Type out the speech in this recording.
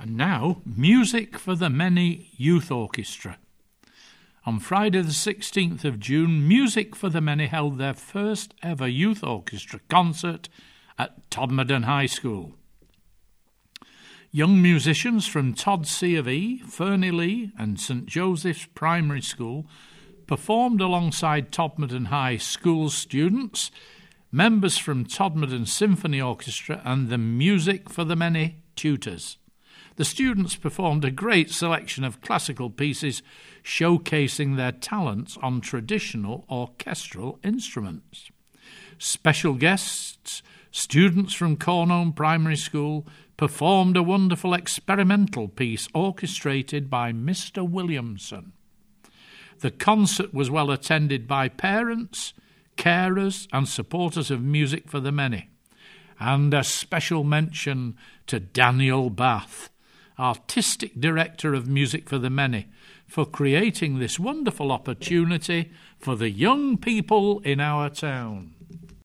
And now, Music for the Many Youth Orchestra. On Friday the 16th of June, Music for the Many held their first ever youth orchestra concert at Todmorden High School. Young musicians from Todd C of E, Fernie Lee and St Joseph's Primary School performed alongside Todmorden High School students, members from Todmorden Symphony Orchestra and the Music for the Many tutors. The students performed a great selection of classical pieces showcasing their talents on traditional orchestral instruments. Special guests, students from Cornholme Primary School, performed a wonderful experimental piece orchestrated by Mr. Williamson. The concert was well attended by parents, carers and supporters of Music for the Many. And a special mention to Daniel Bath, Artistic Director of Music for the Many, for creating this wonderful opportunity for the young people in our town.